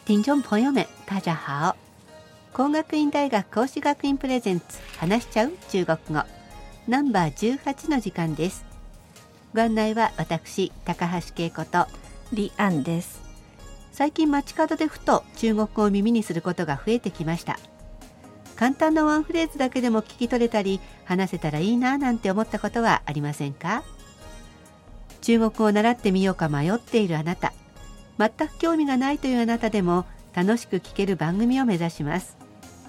听众朋友们大家好。工学院大学講師学院プレゼンツ話しちゃう中国語ナンバー18の時間です。ご案内は私高橋恵子と李安です。 最近街角でふと中国語を耳にすることが増えてきました。簡単なワンフレーズだけでも聞き取れたり話せたらいいななんて思ったことはありませんか？中国語を習ってみようか迷っているあなた、全く興味がないというあなたでも楽しく聞ける番組を目指します。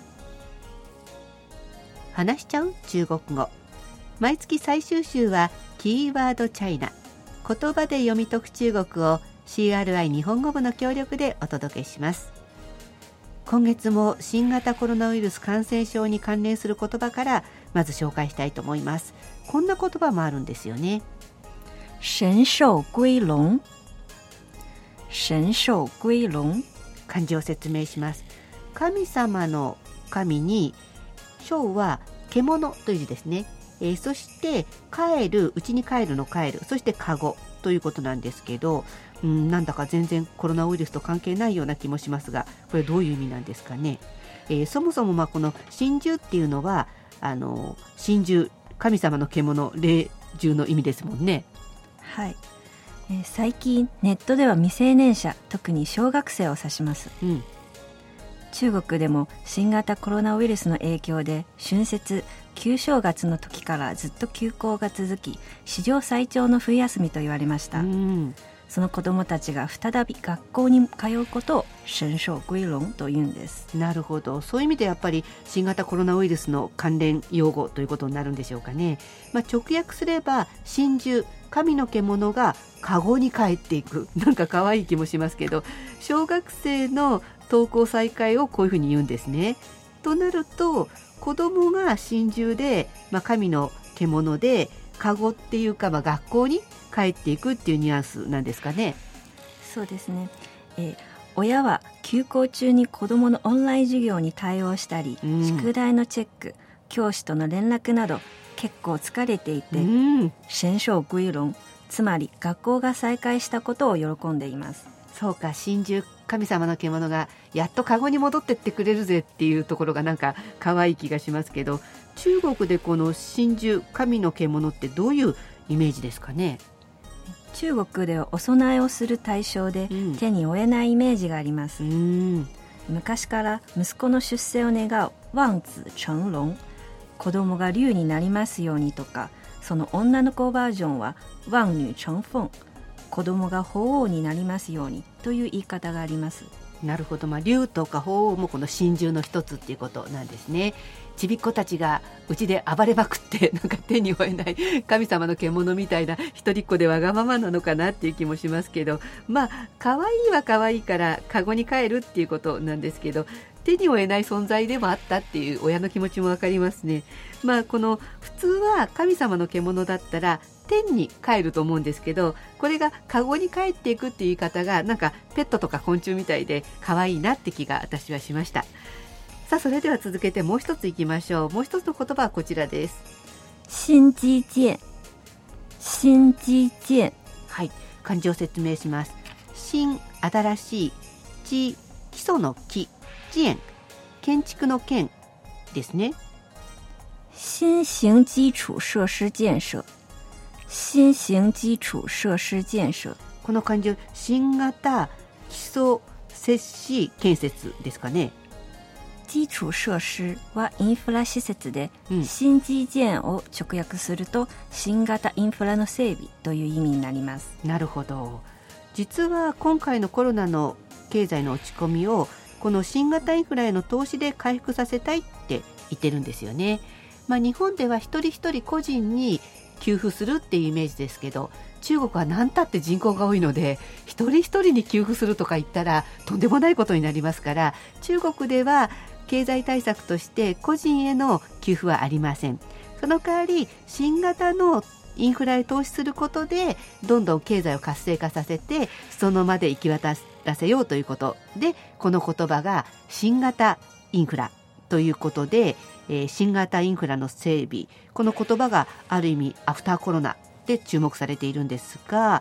話しちゃう中国語、毎月最終週はキーワードチャイナ、言葉で読み解く中国を CRI 日本語部の協力でお届けします。今月も新型コロナウイルス感染症に関連する言葉からまず紹介したいと思います。こんな言葉もあるんですよね。 神獸歸籠、神獸歸籠、 漢字を説明します。神様の神に獸は獣という字ですね。そして帰る、うちに帰るの帰る、そしてカゴということなんですけど、なんだか全然コロナウイルスと関係ないような気もしますが、これどういう意味なんですかね。そもそもこの神獣っていうのは神獣、神様の獣、霊獣の意味ですもんね。 はい、最近ネットでは未成年者、特に小学生を指します。中国でも新型コロナウイルスの影響で春節、旧正月の時からずっと休校が続き、史上最長の冬休みと言われました。その子どもたちが再び学校に通うことを神獸歸籠と言うんです。 なるほど、そういう意味でやっぱり新型コロナウイルスの関連用語ということになるんでしょうかね。直訳すれば神獣、神の獣がカゴに帰っていく、なんか可愛い気もしますけど、小学生の登校再開をこういうふうに言うんですね。となると子供が神獣で、神の獣でカゴっていうか、学校に帰っていくっていうニュアンスなんですかね。 そうですね、親は休校中に子どものオンライン授業に対応したり、宿題のチェック、教師との連絡など結構疲れていて、神獸歸籠、つまり学校が再開したことを喜んでいます。 そうか、神獣、神様の獣がやっとカゴに戻ってってくれるぜっていうところがなんか可愛い気がしますけど、中国でこの神獣、神の獣ってどういうイメージですかね。 中国ではお供えをする対象で、手に負えないイメージがあります。昔から息子の出世を願う望子成龍、子供が龍になりますようにとか、その女の子バージョンは望女成鳳、子供が鳳凰になりますようにという言い方があります。なるほど、 龍とか鳳凰もこの神獣の一つっていうことなんですね。ちびっ子たちがうちで暴れまくってなんか手に負えない神様の獣みたいな一人っ子でわがままなのかなっていう気もしますけど、可愛いは可愛いからカゴに帰るっていうことなんですけど、手に負えない存在でもあったっていう親の気持ちもわかりますね。この普通は神様の獣だったら天に帰ると思うんですけど、これがカゴに帰っていくっていう言い方がなんかペットとか昆虫みたいで可愛いなって気が私はしました。さあ、それでは続けてもう一ついきましょう。もう一つの言葉はこちらです。 新基建、新基建、 はい、漢字を説明します。新、新しい、基礎の基、建、建築の建ですね。 新型基礎設施建設、新型基礎設施建設、 この漢字、新型基礎設施建設ですかね。 基礎設施はインフラ施設で、新基建を直訳すると新型インフラの整備という意味になります。 なるほど。実は今回のコロナの経済の落ち込みをこの新型インフラへの投資で回復させたいって言ってるんですよね。日本では一人一人個人に給付するっていうイメージですけど、中国は何たって人口が多いので一人一人に給付するとか言ったらとんでもないことになりますから、中国では経済対策として個人への給付はありません。その代わり新型のインフラへ投資することでどんどん経済を活性化させて裾野まで行き渡らせようということで、この言葉が新型インフラということで、新型インフラの整備、この言葉がある意味アフターコロナで注目されているんですが、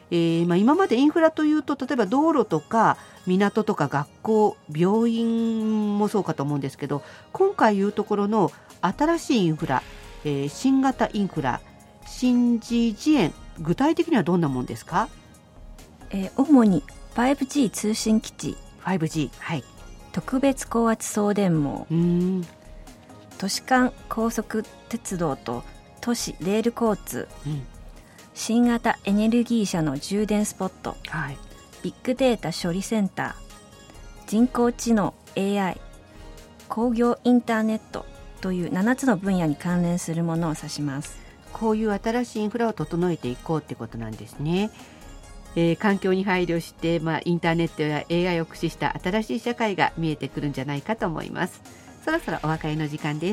今までインフラというと例えば道路とか港とか学校病院もそうかと思うんですけど、今回いうところの新しいインフラ、新型インフラ新自治園、具体的にはどんなもんですか？ 主に 5G 通信基地、 5G、はい、 特別高圧送電網、都市間高速鉄道と都市レール交通、新型エネルギー車の充電スポット、はい、ビッグデータ処理センター、人工知能 AI、 工業インターネットという7つの分野に関連するものを指します。 こういう新しいインフラを整えていこうってことなんですね。環境に配慮して、インターネットや AI を駆使した新しい社会が見えてくるんじゃないかと思います。そろそろお別れの時間です。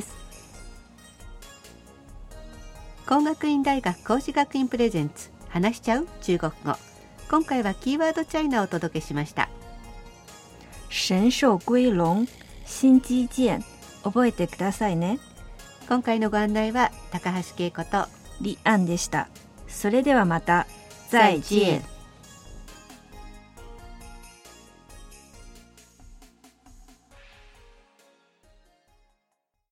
工学院大学講師学院プレゼンツ話しちゃう中国語。今回はキーワードチャイナをお届けしました。 神獸歸籠、新基建、覚えてくださいね。 今回のご案内は高橋恵子と李安でした。それではまた。再見。